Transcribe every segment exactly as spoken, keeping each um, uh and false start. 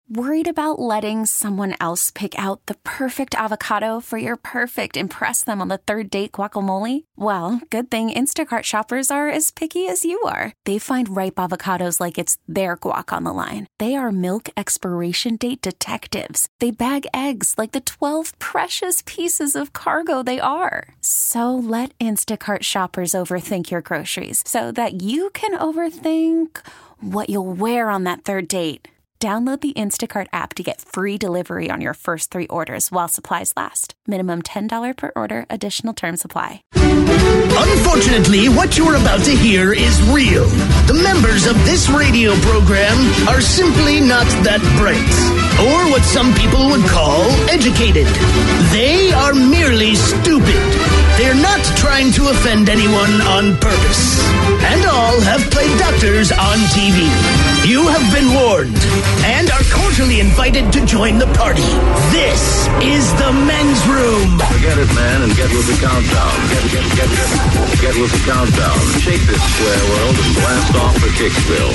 Worried about letting someone else pick out the perfect avocado for your perfect impress them on the third date guacamole? Well, good thing Instacart shoppers are as picky as you are. They find ripe avocados like it's their guac on the line. They are milk expiration date detectives. They bag eggs like the twelve precious pieces of cargo they are. So let Instacart shoppers overthink your groceries so that you can overthink what you'll wear on that third date. Download the Instacart app to get free delivery on your first three orders while supplies last. Minimum ten dollars per order. Additional terms apply. Unfortunately, what you're about to hear is real. The members of this radio program are simply not that bright, or what some people would call educated. They are merely stupid. They're not trying to offend anyone on purpose. And all have played doctors on T V. You have been warned and are cordially invited to join the party. This is the men's room. Forget it, man, and get with the countdown. Get, get, get, get, get with the countdown. Shake this square world and blast off for Kicksville.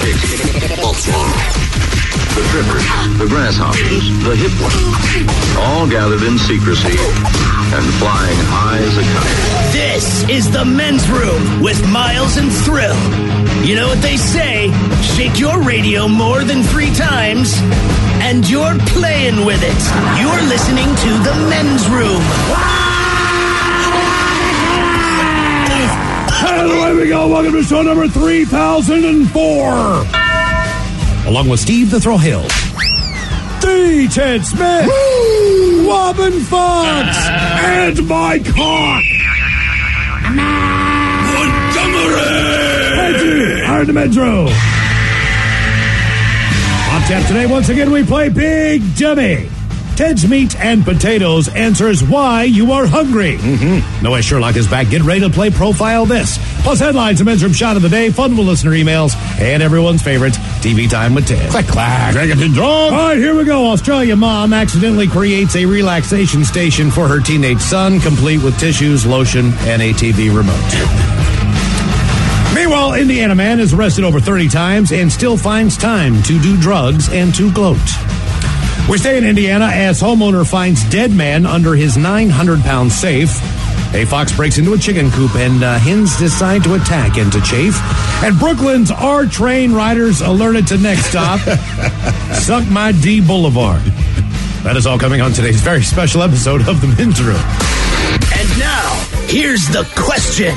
The trippers, the grasshoppers, the hip ones, all gathered in secrecy and flying high as a kite. This is the men's room with Miles and Thrill. You know what they say, shake your radio more than three times, and you're playing with it. You're listening to the men's room. And away we go. Welcome to show number three thousand four. Along with Steve the Thrill Hill, the Ted Smith, Woo! Robin Fox, and my cock, Montgomery. Iron the men's room. On tap today, once again, we play Big Dummy. Ted's Meat and Potatoes answers why you are hungry. Mm-hmm. Noah Sherlock is back. Get ready to play Profile This. Plus headlines, a men's room shot of the day, fun with listener emails, and everyone's favorite, T V Time with Ted. Clack, clack. Drink it and drunk. All right, here we go. Australia mom accidentally creates a relaxation station for her teenage son, complete with tissues, lotion, and a T V remote. Meanwhile, Indiana man is arrested over thirty times and still finds time to do drugs and to gloat. We stay in Indiana as homeowner finds dead man under his nine hundred pound safe. A fox breaks into a chicken coop and uh, hens decide to attack and to chafe. And Brooklyn's R-Train riders alerted to next stop, Suck My D Boulevard. That is all coming on today's very special episode of The Men's Room. And now, here's the question.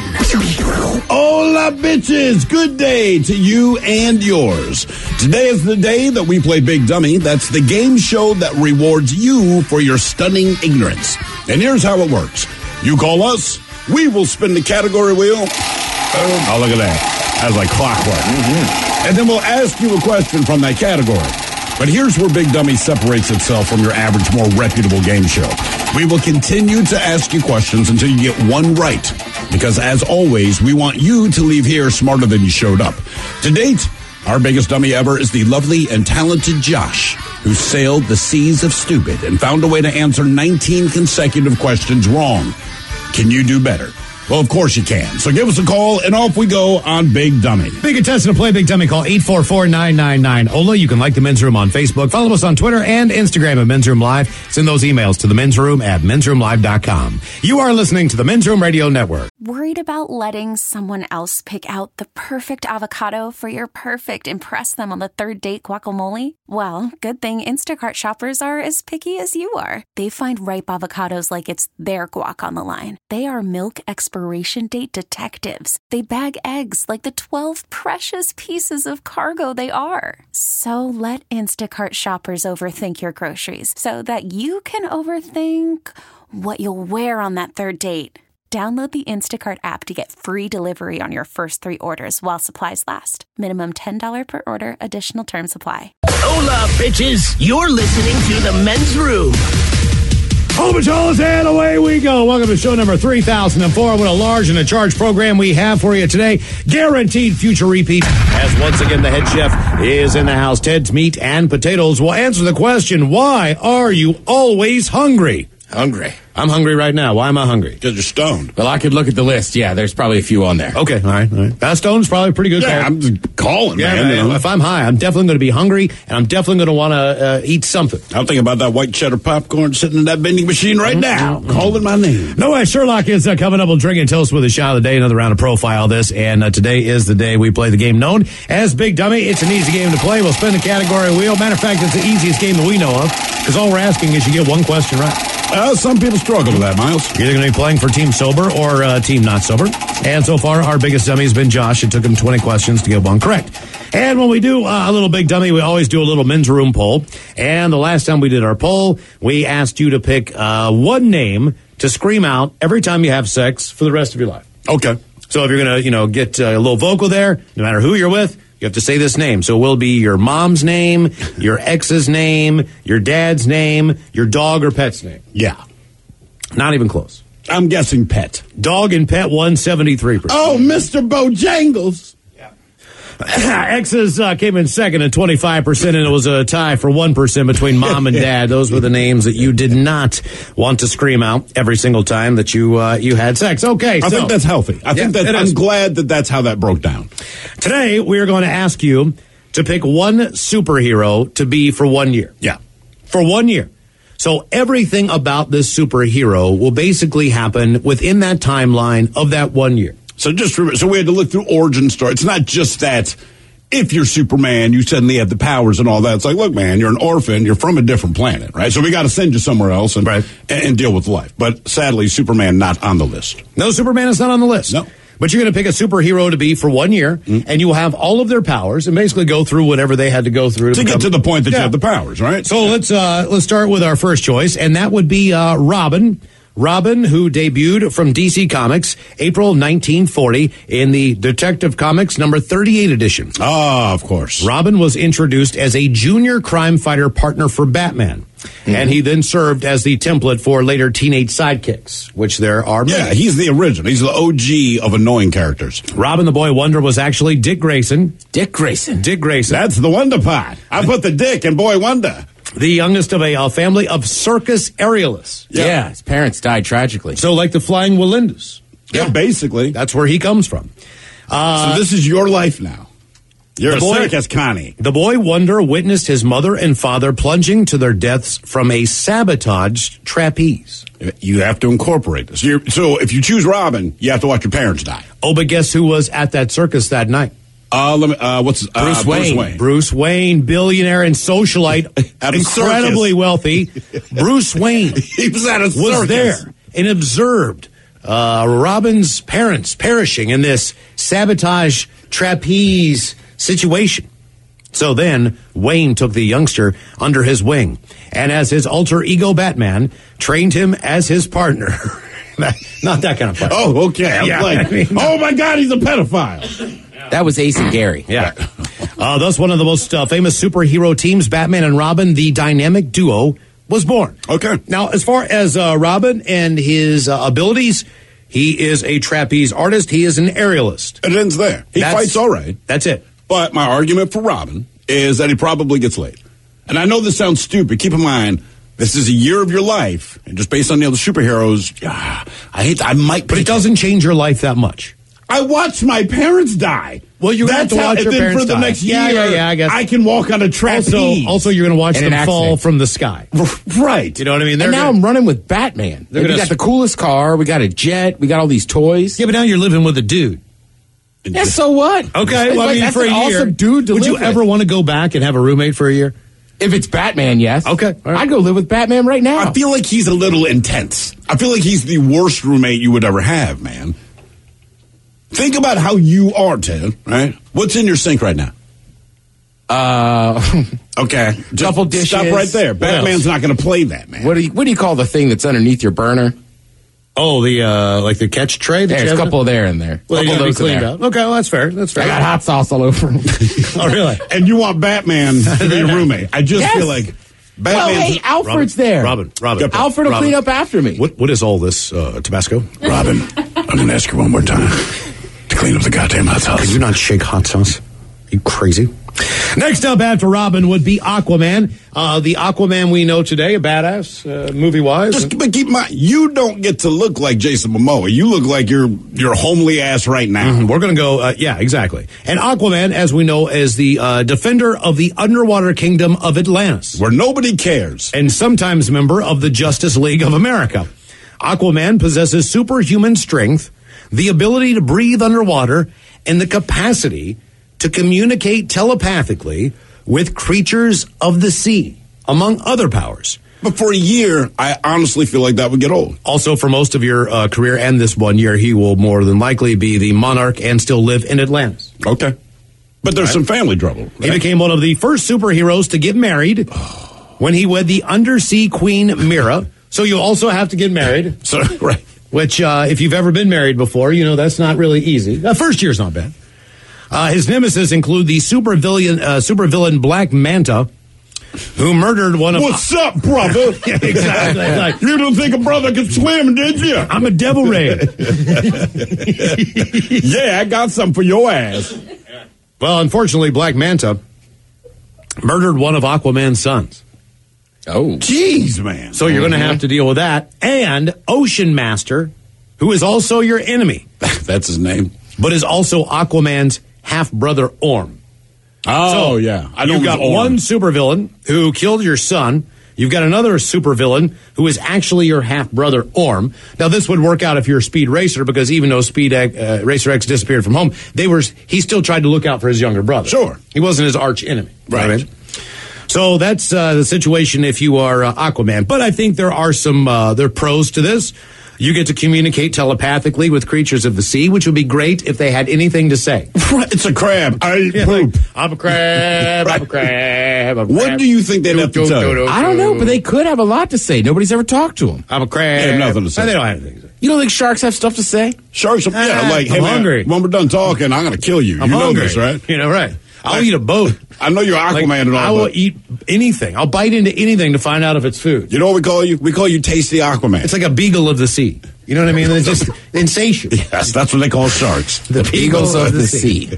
Hola, bitches. Good day to you and yours. Today is the day that we play Big Dummy. That's the game show that rewards you for your stunning ignorance. And here's how it works. You call us, we will spin the category wheel. Oh, look at that. That's like clockwork. Mm-hmm. And then we'll ask you a question from that category. But here's where Big Dummy separates itself from your average, more reputable game show. We will continue to ask you questions until you get one right. Because as always, we want you to leave here smarter than you showed up. To date, our biggest dummy ever is the lovely and talented Josh, who sailed the seas of stupid and found a way to answer nineteen consecutive questions wrong. Can you do better? Well, of course you can. So give us a call, and off we go on Big Dummy. Big contestant to play Big Dummy, call eight four four, nine nine nine, O L A. You can like The Men's Room on Facebook. Follow us on Twitter and Instagram at Men's Room Live. Send those emails to the men's room at men's room live dot com. You are listening to the Men's Room Radio Network. Worried about letting someone else pick out the perfect avocado for your perfect impress them on the third date guacamole? Well, good thing Instacart shoppers are as picky as you are. They find ripe avocados like it's their guac on the line. They are milk expiration date detectives. They bag eggs like the twelve precious pieces of cargo they are. So let Instacart shoppers overthink your groceries so that you can overthink what you'll wear on that third date. Download the Instacart app to get free delivery on your first three orders while supplies last. Minimum ten dollars per order. Additional terms apply. Hola, bitches. You're listening to The Men's Room. Hold the pajamas and away we go. Welcome to show number three thousand four. What a large and a charged program we have for you today. Guaranteed future repeat. As once again, the head chef is in the house. Ted's Meat and Potatoes will answer the question, why are you always hungry? Hungry. I'm hungry right now. Why am I hungry? Because you're stoned. Well, I could look at the list. Yeah, there's probably a few on there. Okay, all right, all right. That stone's probably a pretty good Yeah, call. I'm just calling, Yeah, man. man, you know? if I'm high, I'm definitely going to be hungry, and I'm definitely going to want to uh, eat something. I'm thinking about that white cheddar popcorn sitting in that vending machine right now, calling my name. No way, Sherlock is uh, coming up. We'll drink and toast with a shot of the day, another round of profile this, and uh, today is the day we play the game known as Big Dummy. It's an easy game to play. We'll spin the category wheel. Matter of fact, it's the easiest game that we know of, because all we're asking is you get one question right. Uh, some people struggle with that, Miles. You're either going to be playing for Team Sober or uh, Team Not Sober. And so far, our biggest dummy has been Josh. It took him twenty questions to get one correct. And when we do uh, a little Big Dummy, we always do a little men's room poll. And the last time we did our poll, we asked you to pick uh, one name to scream out every time you have sex for the rest of your life. Okay. So if you're going to, you know, get uh, a little vocal there, no matter who you're with, you have to say this name. So it will be your mom's name, your ex's name, your dad's name, your dog or pet's name. Yeah. Not even close. I'm guessing pet. Dog and pet, one hundred seventy-three percent. Oh, Mister Bojangles. Exes uh, came in second at twenty-five percent, and it was a tie for one percent between mom and dad. Those were the names that you did not want to scream out every single time that you uh, you had sex. Okay, I so think that's healthy. I Yeah, think that it I'm is. glad that that's how that broke down. today we are going to ask you to pick one superhero to be for one year. Yeah. For one year. So everything about this superhero will basically happen within that timeline of that one year. So just remember, so we had to look through origin story. It's not just that if you're Superman, you suddenly have the powers and all that. It's like, look, man, you're an orphan. You're from a different planet, right? So we got to send you somewhere else and, Right. and and deal with life. But sadly, Superman not on the list. No, Superman is not on the list. No. But you're going to pick a superhero to be for one year, and you will have all of their powers and basically go through whatever they had to go through To become- get to the point that Yeah. you have the powers, right? So let's uh, let's start with our first choice, and that would be uh, Robin. Robin, who debuted from D C Comics April nineteen forty in the Detective Comics number thirty-eight edition. Ah, of course. Robin was introduced as a junior crime fighter partner for Batman, and he then served as the template for later teenage sidekicks, which there are many. Yeah, he's the original. He's the O G of annoying characters. Robin the Boy Wonder was actually Dick Grayson. Dick Grayson. Dick Grayson. That's the Wonder Pot. I put the dick in Boy Wonder. The youngest of a uh, family of circus aerialists. Yeah. yeah, his parents died tragically. So like the Flying Walindas. Yeah, basically. That's where he comes from. Uh, so this is your life now. You're the a boy- circus Connie. The boy Wonder witnessed his mother and father plunging to their deaths from a sabotaged trapeze. You have to incorporate this. You're, so if you choose Robin, you have to watch your parents die. Oh, but guess who was at that circus that night? Uh, let me, uh, what's uh, Bruce Wayne. Bruce Wayne. Bruce Wayne, billionaire and socialite, At a incredibly circus. wealthy. Bruce Wayne He was at a was circus. there and observed uh, Robin's parents perishing in this sabotage trapeze situation. So then Wayne took the youngster under his wing, and as his alter ego Batman, trained him as his partner. Not that kind of partner. Oh, okay. I'm Yeah, like, I mean- oh my God, he's a pedophile. That was Ace and Gary. Yeah. Uh, thus, one of the most uh, famous superhero teams, Batman and Robin, the dynamic duo, was born. Okay. Now, as far as uh, Robin and his uh, abilities, he is a trapeze artist. He is an aerialist. It ends there. He That's- fights all right. That's it. But my argument for Robin is that he probably gets laid. And I know this sounds stupid. Keep in mind, this is a year of your life. And just based on the other superheroes, ah, I hate I might. But it doesn't change your life that much. I watched my parents die. Well, you're gonna have That's to how- watch and your then parents for the die. next Yeah, year. yeah, yeah, I guess. I can walk on a trapeze. Also, also, you're going to watch In them an fall accident. from the sky. right. You know what I mean? They're And now gonna- I'm running with Batman. They're we gonna got s- the coolest car. We got a jet. We got all these toys. yeah, but now you're living with a dude. Yeah, so what? Okay, It's well, I like, mean, that's for a an year, awesome dude to would live you with. ever want to go back and have a roommate for a year? If it's Batman, yes. Okay, all right. I'd go live with Batman right now. I feel like he's a little intense. I feel like he's the worst roommate you would ever have, man. Think about how you are, Ted, right? What's in your sink right now? uh, Okay. Just Couple dishes. Stop right there. What Batman's else? not going to play that, man. what do you what do you call the thing that's underneath your burner? Oh, the uh, like the catch tray. that you There's a have? couple there in there. Well, they couple gotta of be those in cleaned there. out. Okay, well, that's fair. That's fair. I got hot sauce all over. Oh, really? And you want Batman to be your roommate. I just Yes. feel like Well, Batman's... hey, Alfred's there. Robin, Robin, Alfred will Robin. clean up after me. What what is all this uh, Tabasco? Robin, I'm going to ask you one more time to clean up the goddamn hot sauce. Can you not shake hot sauce? Are you crazy? Next up after Robin would be Aquaman. Uh, the Aquaman we know today, a badass, uh, movie-wise. Just but keep in mind, you don't get to look like Jason Momoa. You look like you're you're homely ass right now. Mm-hmm. We're going to go, uh, yeah, exactly. And Aquaman, as we know, is the uh, defender of the underwater kingdom of Atlantis. Where nobody cares. And sometimes member of the Justice League of America. Aquaman possesses superhuman strength, the ability to breathe underwater, and the capacity to communicate telepathically with creatures of the sea, among other powers. But for a year, I honestly feel like that would get old. Also, for most of your uh, career and this one year, he will more than likely be the monarch and still live in Atlantis. Okay. But there's right. some family trouble. Right? He became one of the first superheroes to get married when he wed the undersea queen Mira. So you also have to get married. So, right. Which, uh, if you've ever been married before, you know that's not really easy. The uh, first year's not bad. Uh, his nemesis include the supervillain, uh, supervillain Black Manta, who murdered one of... What's up, brother? Yeah, exactly. Like, you don't think a brother could swim, did you? I'm a devil ray. Yeah, I got something for your ass. Well, unfortunately, Black Manta murdered one of Aquaman's sons. Oh. Jeez, man. So you're mm-hmm. going to have to deal with that. And Ocean Master, who is also your enemy. That's his name. But is also Aquaman's half-brother Orm. Oh, so yeah. I You've got one supervillain who killed your son. You've got another supervillain who is actually your half-brother Orm. Now, this would work out if you're a Speed Racer, because even though Speed uh, Racer X disappeared from home, they were he still tried to look out for his younger brother. Sure. He wasn't his arch enemy. Right. right? So that's uh, the situation if you are uh, Aquaman. But I think there are some uh, there are pros to this. You get to communicate telepathically with creatures of the sea, which would be great if they had anything to say. It's a crab. I eat yeah, poop. Like, I'm a crab. I'm a crab. I'm a crab. What do you think they'd have to tell you? I don't know, but they could have a lot to say. Nobody's ever talked to them. I'm a crab. They have nothing to say. No, they don't have anything to say. You don't think sharks have stuff to say? Sharks, are, yeah, ah, like, hey, I'm man, hungry. when we're done talking, I'm going to kill you. I'm you hungry. know this, right? You know, right. I'll like, eat a boat. I know you're Aquaman like, and all, I will but eat anything. I'll bite into anything to find out if it's food. You know what we call you? We call you Tasty Aquaman. It's like a beagle of the sea. You know what I mean? It's just insatiable. Yes, that's what they call sharks. The beagles of the sea.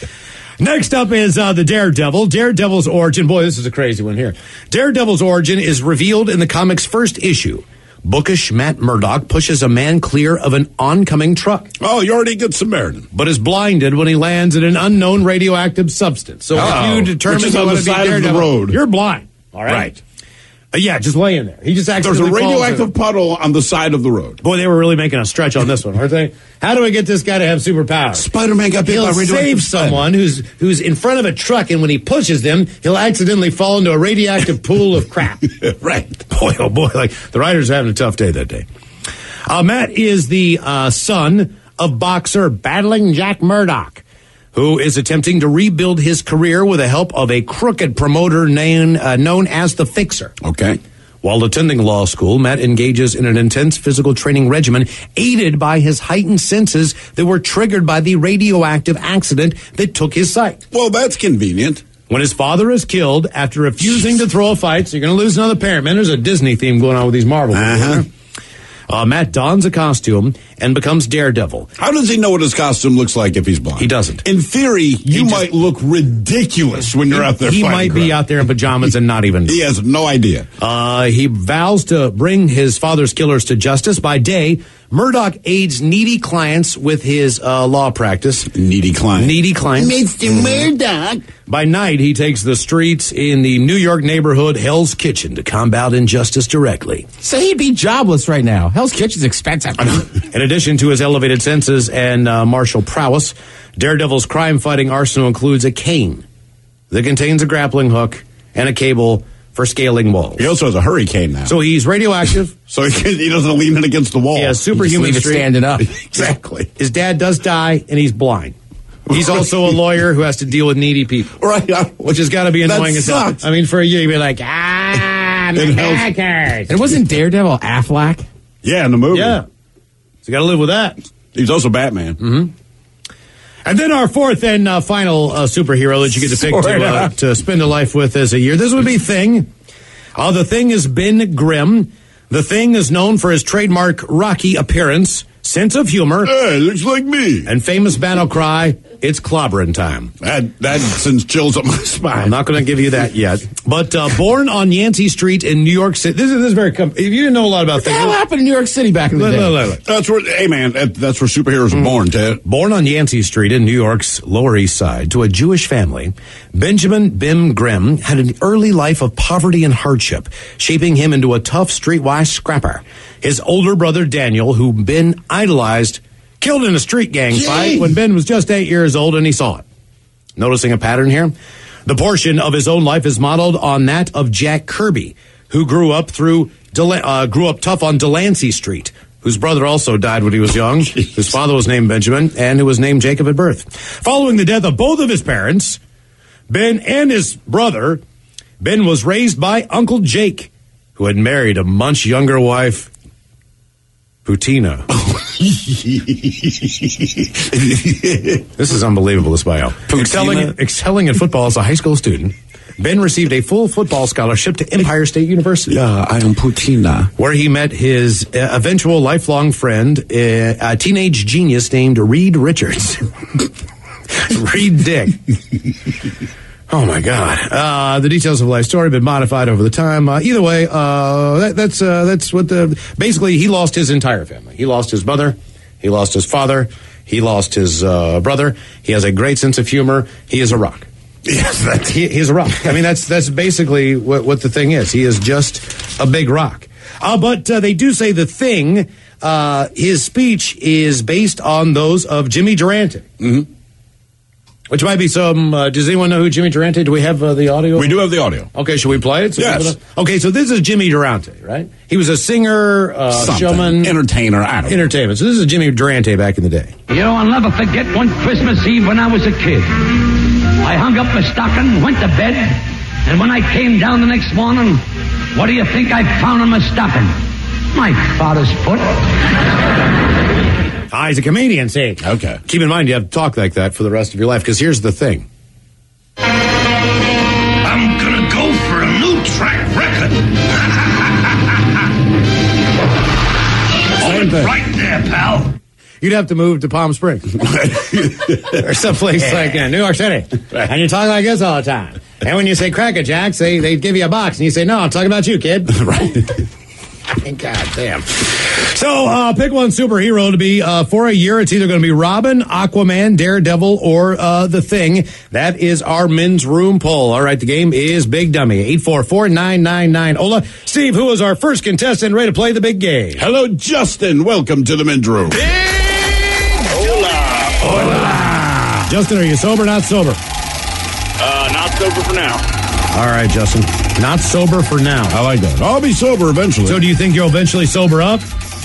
Next up is uh, the Daredevil. Daredevil's origin. Boy, this is a crazy one here. Daredevil's origin is revealed in the comic's first issue. Bookish Matt Murdock pushes a man clear of an oncoming truck. Oh, you're already a good Samaritan. But is blinded when he lands in an unknown radioactive substance. So oh, if you determine which is you on want the to be side Daredevil, of the road. You're blind. All right. Right. Uh, yeah, just laying there. He just There's accidentally a radioactive puddle on the side of the road. Boy, they were really making a stretch on this one, weren't they? How do I get this guy to have superpowers? Spider-Man got bit he'll by radioactive save someone who's who's in front of a truck, and when he pushes them, he'll accidentally fall into a radioactive pool of crap. Right. Boy, oh boy, like the writers are having a tough day that day. Uh, Matt is the uh, son of boxer Battling Jack Murdock, who is attempting to rebuild his career with the help of a crooked promoter known, uh, known as the Fixer. Okay. While attending law school, Matt engages in an intense physical training regimen aided by his heightened senses that were triggered by the radioactive accident that took his sight. Well, that's convenient. When his father is killed after refusing to throw a fight, so you're going to lose another parent. Man, there's a Disney theme going on with these Marvel movies. Uh-huh. Uh, Matt dons a costume and becomes Daredevil. How does he know what his costume looks like if he's blind? He doesn't. In theory, you He just- might look ridiculous when you're He- out there He fighting might be crime. out there in pajamas and not even know. He has no idea. Uh, he vows to bring his father's killers to justice. By day, Murdoch aids needy clients with his uh, law practice. Needy client. Needy clients. Mister Murdoch. By night, he takes the streets in the New York neighborhood Hell's Kitchen to combat injustice directly. So he'd be jobless right now. Hell's Kitchen's expensive. In addition to his elevated senses and uh, martial prowess, Daredevil's crime-fighting arsenal includes a cane that contains a grappling hook and a cable for scaling walls. He also has a hurricane now. So he's radioactive. So he, can, he doesn't lean it against the wall. He has superhuman leave it strength. standing up. Exactly. His dad does die, and he's blind. He's also a lawyer who has to deal with needy people. Right. I- Which has got to be That annoying as hell. sucks. I mean, for you, you'd be like, ah, my It back helps. hurts. And wasn't Daredevil Affleck? Yeah, in the movie. Yeah. So you got to live with that. He's also Batman. Mm-hmm. And then our fourth and uh, final uh, superhero that you get to pick to, uh, to spend a life with as a year. This would be Thing. Uh, the Thing is Ben Grimm. The Thing is known for his trademark Rocky appearance, sense of humor, Hey, looks like me. and famous battle cry, it's clobbering time. That, that sends chills up my spine. I'm not going to give you that yet. But uh, born on Yancey Street in New York City. This is, this is very... Com- if you didn't know a lot about What the things... hell happened in New York City back in the Look, day? look, look, look. That's where, hey man, that, that's where superheroes are born, Ted. Born on Yancey Street in New York's Lower East Side to a Jewish family, Benjamin Bim Grimm had an early life of poverty and hardship, shaping him into a tough, streetwise scrapper. His older brother Daniel, who Ben idolized, killed in a street gang Gee. fight when Ben was just eight years old, and he saw it. Noticing a pattern here? The portion of his own life is modeled on that of Jack Kirby, who grew up through Del- uh, grew up tough on Delancey Street, whose brother also died when he was young. His father was named Benjamin, and who was named Jacob at birth. Following the death of both of his parents, Ben and his brother, Ben was raised by Uncle Jake, who had married a much younger wife, Putina. This is unbelievable, this bio. Excelling, excelling in football as a high school student, Ben received a full football scholarship to Empire State University. Yeah, I am Putina. Where he met his uh, eventual lifelong friend, uh, a teenage genius named Reed Richards. Reed Dick. Oh, my God. Uh, the details of life's story have been modified over the time. Uh, either way, uh, that, that's uh, that's what the... Basically, he lost his entire family. He lost his mother. He lost his father. He lost his uh, brother. He has a great sense of humor. He is a rock. Yes, that's... He, he's a rock. I mean, that's that's basically what, what the thing is. He is just a big rock. Uh, but uh, they do say the thing, uh, his speech is based on those of Jimmy Durante. Mm-hmm. Which might be some... Uh, does anyone know who Jimmy Durante... Do we have uh, the audio? We do have the audio. Okay, should we play it? So Yes. people know? Okay, so this is Jimmy Durante, right? He was a singer, uh, Something. showman... Entertainer, I don't know. Entertainment. So this is Jimmy Durante back in the day. You know, I'll never forget one Christmas Eve when I was a kid. I hung up my stocking, went to bed, and when I came down the next morning, what do you think I found in my stocking? My father's foot. Ah, he's a comedian, see. Okay. Keep in mind, you have to talk like that for the rest of your life, because here's the thing. I'm gonna go for a new track record. Hold it thing. right there, pal. You'd have to move to Palm Springs. Or someplace like uh, New York City. And you talk like this all the time. And when you say Cracker Jacks, they, they give you a box. And you say, no, I'm talking about you, kid. Right. God damn. So, uh, pick one superhero to be uh, for a year. It's either going to be Robin, Aquaman, Daredevil, or uh, The Thing. That is our men's room poll. All right, the game is Big Dummy. eight four four, nine nine nine, O L A. Steve, who is our first contestant ready to play the big game? Hello, Justin. Welcome to the men's room. Justin, are you sober or not sober? Uh, not sober for now. All right, Justin. Not sober for now. I like that. I'll be sober eventually. So do you think you'll eventually sober up?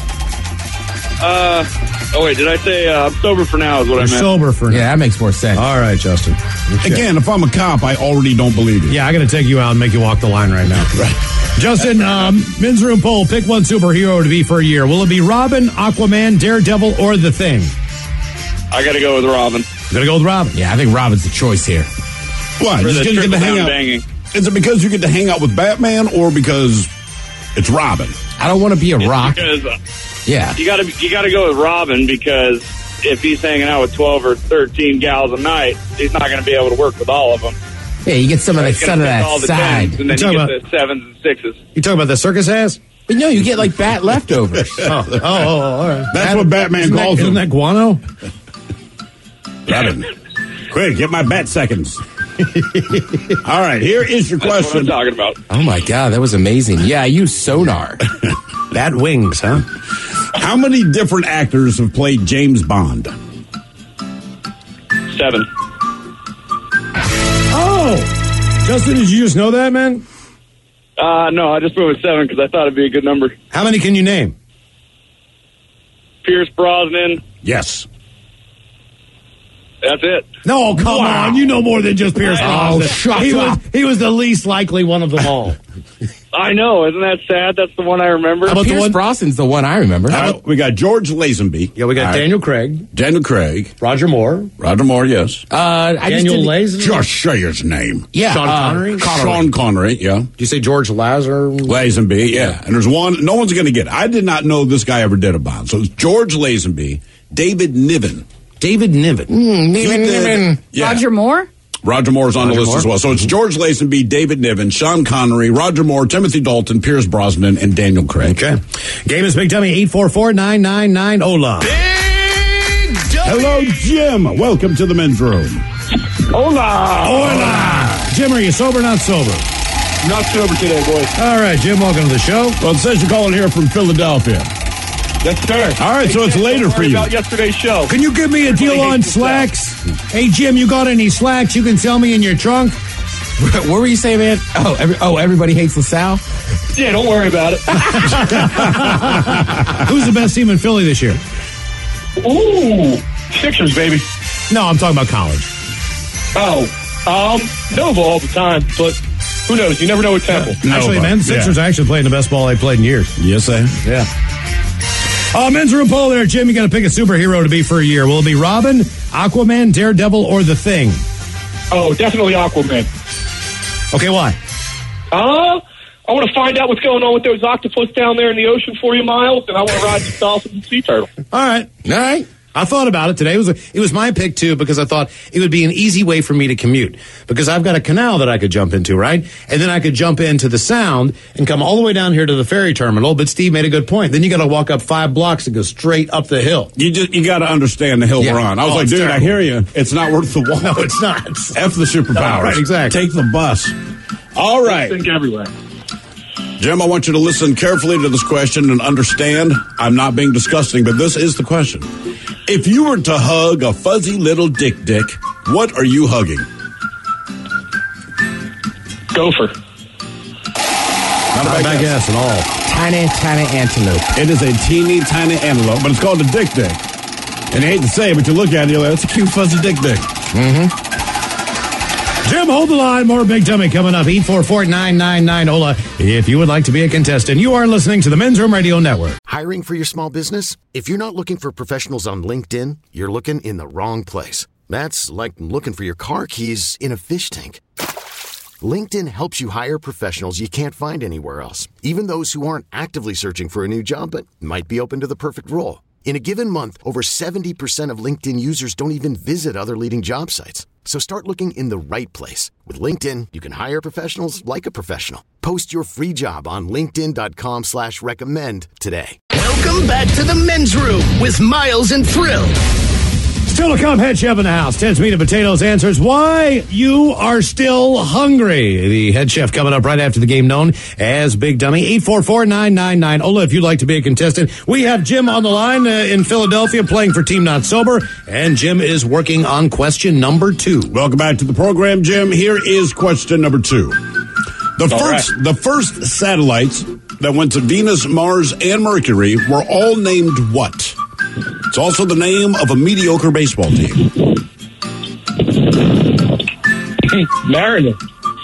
Uh, oh wait, did I say uh, I'm sober for now is what You're I meant. sober for now. Yeah, that makes more sense. All right, Justin. Okay. Again, if I'm a cop, I already don't believe you. Yeah, I got to take you out and make you walk the line right now. Right. Justin, um, men's room poll, pick one superhero to be for a year. Will it be Robin, Aquaman, Daredevil, or The Thing? I gotta go with Robin. I'm going to go with Robin. Yeah, I think Robin's the choice here. Why? For Just the because you get to hang trickle-down out. banging. Is it because you get to hang out with Batman or because it's Robin? I don't want to be a It's rock. Because uh, Yeah. you gotta you gotta go with Robin because if he's hanging out with twelve or thirteen gals a night, he's not gonna be able to work with all of them. Yeah, you get some of that He's sun gonna of pick that all the side. tens, and then You're you talking get the sevens and sixes. You talking about the circus ass? But no, you get like bat leftovers. Oh, oh, oh, all right. That's what Batman isn't calls that, them. Isn't that guano? Robin. Quick, get my bat seconds. All right, here is your That's what question. I'm talking about. Oh my God, that was amazing. Yeah, I use sonar. Bat wings, huh? How many different actors have played James Bond? Seven. Oh! Justin, did you just know that, man? Uh, no, I just went with seven because I thought it'd be a good number. How many can you name? Pierce Brosnan. Yes. That's it. No, come Wow. on. You know more than just Pierce Oh, Brosnan. shut he up. was He was the least likely one of them all. I know. Isn't that sad? That's the one I remember. How about the Pierce one- Brosnan's the one I remember. All right, we got George Lazenby. Yeah, we got All right. Daniel Craig, Daniel Craig. Roger Moore, Roger Moore, yes. Uh, I just Daniel didn't- Lazenby. Just say his name. Yeah, Sean uh, Connery? Sean Connery, yeah. Did you say George Lazar? Lazenby, yeah. And there's one, no one's going to get it. I did not know this guy ever did a Bond. So it's George Lazenby, David Niven, David Niven. Mm, Niven, He did- Niven. Yeah. Roger Moore? Roger Moore's on Roger the list Moore. as well. So it's George Lazenby, David Niven, Sean Connery, Roger Moore, Timothy Dalton, Pierce Brosnan, and Daniel Craig. Okay. Game is Big Dummy, eight four four, nine nine nine, O L A. Hello, Jim. Welcome to the men's room. Hola. Hola. Jim, are you sober or not sober? Not sober today, boys. All right, Jim, welcome to the show. Well, it says you're calling here from Philadelphia. Yes, sir. All right, so it's later for you. About yesterday's show. Can you give me a deal on slacks? Hey, Jim, you got any slacks you can sell me in your trunk? What were you saying, man? Oh, every, oh, everybody hates LaSalle? Yeah, don't worry about it. Who's the best team in Philly this year? Ooh, Sixers, baby. No, I'm talking about college. Oh, um, Nova all the time, but who knows? You never know with Temple. Actually, man, the Sixers are actually playing the best ball they've played in years. Yes, I am. Yeah. Uh, men's room poll there, Jim. You got to pick a superhero to be for a year. Will it be Robin, Aquaman, Daredevil, or The Thing? Oh, definitely Aquaman. Okay, why? Uh, I want to find out what's going on with those octopus down there in the ocean for you, Miles, and I want to ride some dolphins and sea turtles. All right. All right. I thought about it today. It was a, it was my pick too because I thought it would be an easy way for me to commute because I've got a canal that I could jump into, right? And then I could jump into the Sound and come all the way down here to the ferry terminal. But Steve made a good point. Then you got to walk up five blocks and go straight up the hill. You just you got to understand the hill Yeah. we're on. I was Oh, like, it's dude, terrible. I hear you. It's not worth the walk. No, it's not. F the superpowers. No, right, exactly. Take the bus. All right. Think everywhere. Jim, I want you to listen carefully to this question and understand I'm not being disgusting, but this is the question. If you were to hug a fuzzy little dick dick, what are you hugging? Gopher. Not a Not a bad guess at all. Tiny, tiny antelope. It is a teeny tiny antelope, but it's called a dick dick. And I hate to say it, but you look at it, you're like, that's a cute fuzzy dick dick. Mm-hmm. Jim, hold the line. More Big Dummy coming up. eight four four, nine nine nine, O L A. If you would like to be a contestant, you are listening to the Men's Room Radio Network. Hiring for your small business? If you're not looking for professionals on LinkedIn, you're looking in the wrong place. That's like looking for your car keys in a fish tank. LinkedIn helps you hire professionals you can't find anywhere else, even those who aren't actively searching for a new job but might be open to the perfect role. In a given month, over seventy percent of LinkedIn users don't even visit other leading job sites. So start looking in the right place. With LinkedIn, you can hire professionals like a professional. Post your free job on linkedin.com slash recommend today. Welcome back to the men's room with Miles and Thrill. Still to come, head chef in the house. Ted's Meat and Potatoes answers why you are still hungry. The head chef coming up right after the game known as Big Dummy. eight four four, nine nine nine, O L A if you'd like to be a contestant. We have Jim on the line uh, in Philadelphia playing for Team Not Sober, and Jim is working on question number two. Welcome back to the program, Jim. Here is question number two. The All first, right. the first satellites that went to Venus, Mars, and Mercury were all named what? It's also the name of a mediocre baseball team. Maryland.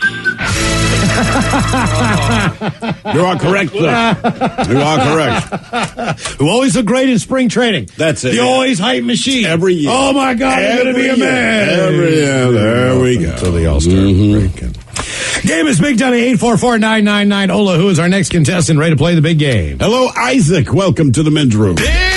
You are correct, sir. You are correct. Who always look great in spring training. That's it. The always hype machine. Every year. Oh, my God, you're going to be a Every year. man. Every year. There we go. Until the All-Star break. Game is Big Dummy, eight four four, nine nine nine, O L A, who is our next contestant, ready to play the big game. Hello, Isaac. Welcome to the men's room.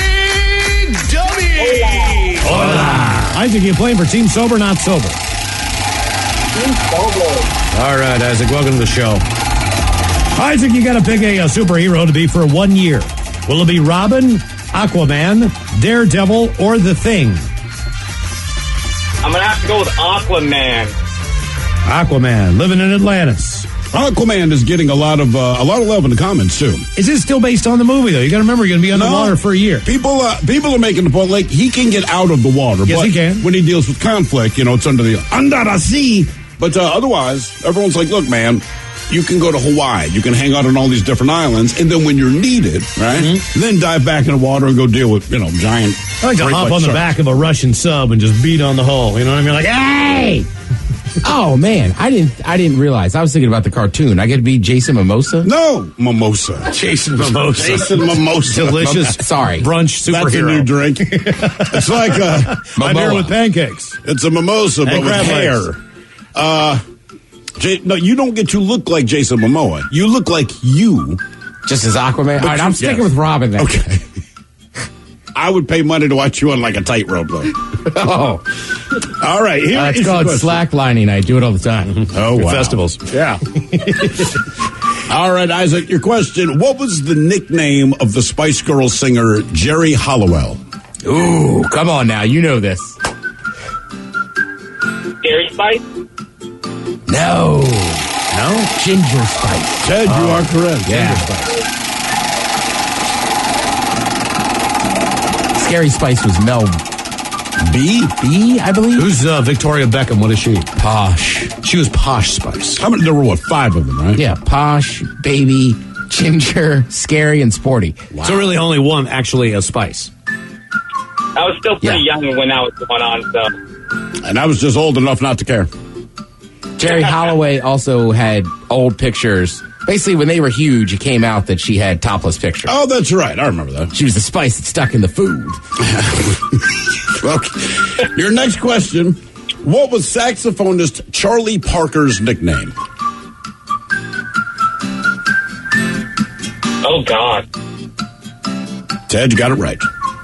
Hola. Isaac, you playing for Team Sober, Not Sober? Team Sober. All right, Isaac, welcome to the show. Isaac, you got to pick a, a superhero to be for one year. Will it be Robin, Aquaman, Daredevil, or The Thing? I'm going to have to go with Aquaman. Aquaman, living in Atlantis. Aquaman is getting a lot of uh, a lot of love in the comments too. Is this still based on the movie though? You got to remember, you're going to be underwater No. for a year. People, uh, people are making the point like he can get out of the water. Yes, but he can. When he deals with conflict, you know, it's under the under the sea. But uh, otherwise, everyone's like, look, man, you can go to Hawaii, you can hang out on all these different islands, and then when you're needed, right, Mm-hmm. then dive back in the water and go deal with you know giant. I like to great hop white on the sharks. back of a Russian sub and just beat on the hull. You know what I mean? Like, hey! Oh man, I didn't. I didn't realize. I was thinking about the cartoon. I get to be Jason Mimosa. No, mimosa. Jason Mimosa. Jason Mimosa. Delicious. Sorry. Brunch superhero. That's a new drink. It's like a I'm here Momoa. with pancakes. it's a mimosa, but And with crab hair. legs. Uh, J- no, you don't get to look like Jason Momoa. You look like you. Just as Aquaman. All right, I'm you- sticking yes. with Robin then. Okay. I would pay money to watch you on like a tightrope, though. Oh. All right. Here Uh, it's is the called question. slacklining. I do it all the time. Oh, wow. Festivals. Yeah. All right, Isaac, your question. What was the nickname of the Spice Girls singer Jerry Halliwell? Ooh, come on now. You know this. Scary Spice? No. No? Ginger Spice. Ted, you Oh, are correct. Yeah. Ginger Spice. Scary Spice was Mel B? B, I believe. Who's uh, Victoria Beckham? What is she? Posh. She was Posh Spice. How many? There were, what, five of them, right? Yeah, Posh, Baby, Ginger, Scary, and Sporty. Wow. So really only one actually a spice. I was still pretty Yeah. young when that was going on, so. And I was just old enough not to care. Jerry Holloway also had old pictures. Basically, when they were huge, it came out that she had topless pictures. Oh, that's right. I remember that. She was the spice that stuck in the food. Okay. Your next question. What was saxophonist Charlie Parker's nickname? Oh, God. Ted, you got it right.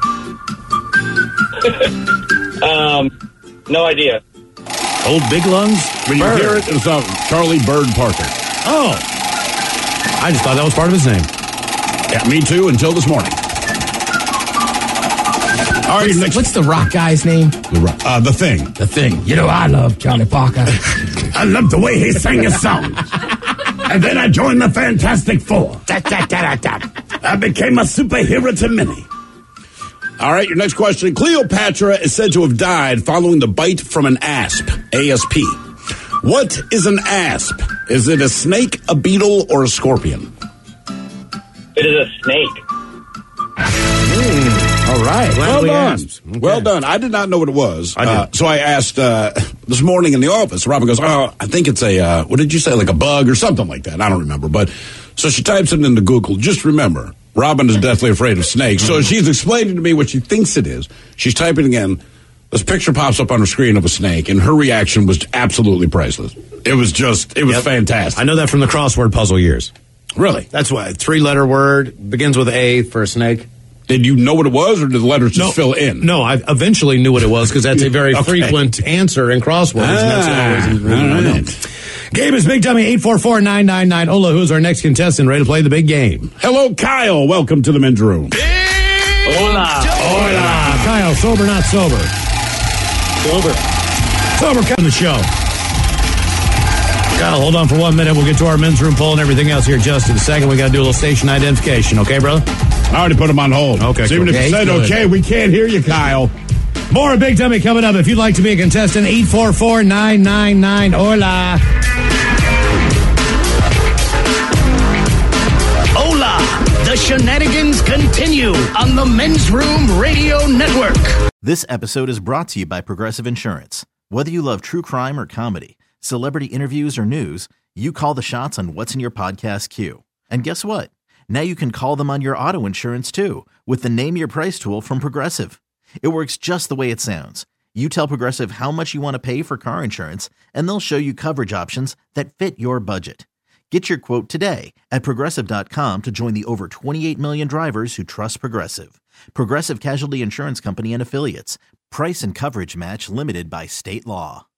Um, no idea. Old Big Lungs? When you Bird. hear it, it's uh, Charlie Bird Parker. Oh. I just thought that was part of his name. Yeah, me too, until this morning. All right, What's, next. what's the rock guy's name? The, ro- uh, the Thing. The Thing. You know, I love Charlie Parker. I love the way he sang his song. And then I joined the Fantastic Four. I became a superhero to many. All right, your next question. Cleopatra is said to have died following the bite from an asp, A S P. What is an asp? Is it a snake, a beetle, or a scorpion? It is a snake. All right. Well we done. asked. Okay. Well done. I did not know what it was. I did. Uh, so I asked uh, this morning in the office. Robin goes, oh, I think it's a, uh, what did you say, like a bug or something like that. I don't remember. But so she types it into Google. Just remember, Robin is deathly afraid of snakes. So she's explaining to me what she thinks it is. She's typing again. This picture pops up on her screen of a snake, and her reaction was absolutely priceless. It was just, it was Yep. fantastic. I know that from the crossword puzzle years. Really? That's why. Three-letter word, begins with A for a snake. Did you know what it was, or did the letters just fill in? No, I eventually knew what it was because that's a very Okay. frequent answer in crosswords. and that's Ah, always all I know. right. Game is Big Dummy, eight four four, nine nine nine. Ola, who's our next contestant, ready to play the big game? Hello, Kyle. Welcome to the men's room. Hola. Hola. Kyle, sober, not sober? Sober. Sober, come to the show. Kyle, hold on for one minute. We'll get to our men's room poll and everything else here in just in a second. We got to do a little station identification. Okay, brother? I already put him on hold. Okay, So even cool. if you Okay, said good. okay, we can't hear you, Kyle. More Big Dummy coming up. If you'd like to be a contestant, eight four four, nine nine nine. Hola. Hola! The shenanigans continue on the Men's Room Radio Network. This episode is brought to you by Progressive Insurance. Whether you love true crime or comedy, celebrity interviews or news, you call the shots on what's in your podcast queue. And guess what? Now you can call them on your auto insurance too with the Name Your Price tool from Progressive. It works just the way it sounds. You tell Progressive how much you want to pay for car insurance, and they'll show you coverage options that fit your budget. Get your quote today at Progressive dot com to join the over twenty-eight million drivers who trust Progressive. Progressive Casualty Insurance Company and Affiliates. Price and coverage match limited by state law.